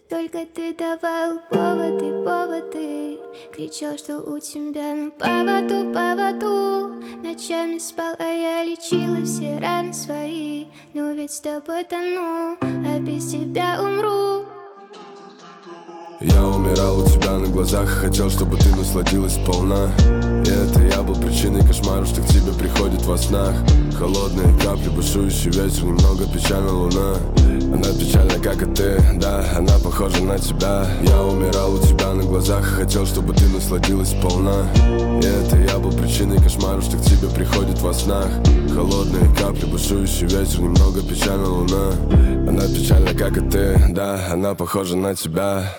Только ты давал поводы, поводы. Кричал, что у тебя на поводу, поводу. Ночами спал, а я лечила все раны свои. Но ведь с тобой тону, а без тебя умру. Я умирал у тебя на глазах, хотел, чтобы ты насладилась сполна. И это я был причиной кошмаров, что к тебе приходит во снах. Холодные капли, бушующий ветер, немного печальна луна. Она печальна, как и ты, да, она похожа на тебя. Я умирал у тебя на глазах, хотел, чтобы ты насладилась сполна. И это я был причиной кошмаров, что к тебе приходит во снах. Холодные капли, бушующий ветер, немного печальна луна. Она печальна, как и ты, да, она похожа на тебя.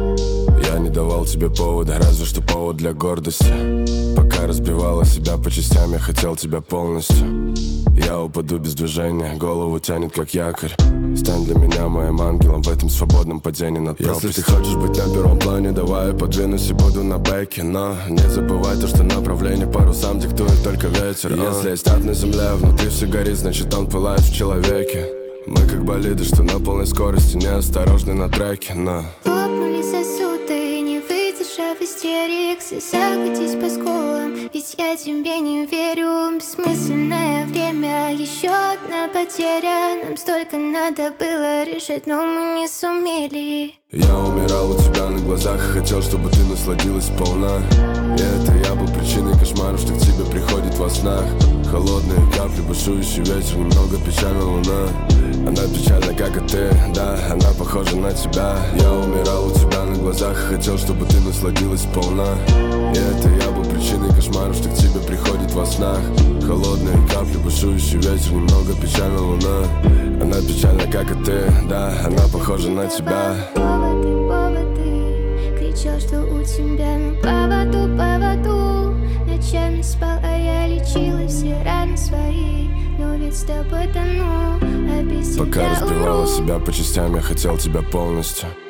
Я не давал тебе повода, разве что повод для гордости. Пока разбивала себя по частям, я хотел тебя полностью. Я упаду без движения, голову тянет как якорь. Стань для меня моим ангелом в этом свободном падении над пропастью. Если ты хочешь быть на первом плане, давай я подвинусь и буду на бэке. Но не забывай то, что направление парусам диктует только ветер. Если есть ад на земле, внутри все горит, значит он пылает в человеке. Мы как болиды, что на полной скорости, неосторожны на треке, но лопнули сосуды, не выдержав истерик. Закатись по скулам, ведь я тебе не верю. Бессмысленное время, еще одна потеря. Нам столько надо было решить, но мы не сумели. Я умирал у тебя на глазах, хотел, чтобы ты насладилась сполна. И это я был причиной кошмаров, что к тебе приходит во снах. Холодные капли, бушующий ветер, немного печальна луна. Она печальна, как и ты, да, она похожа на тебя. Я умирал у тебя на глазах, хотел, чтобы ты насладилась сполна. И это я был причиной кошмаров, что к тебе приходит во снах. Холодные капли, бушующий ветер, немного печальна луна. Она печальна, как и ты, да, она похожа на тебя. Поводы, поводы. Кричал, что у тебя на поводу, поводу. Ночами спал, а я лечила все раны свои. Но ведь с тобой тону, а без тебя умру. Пока разбивала себя по частям, я хотел тебя полностью.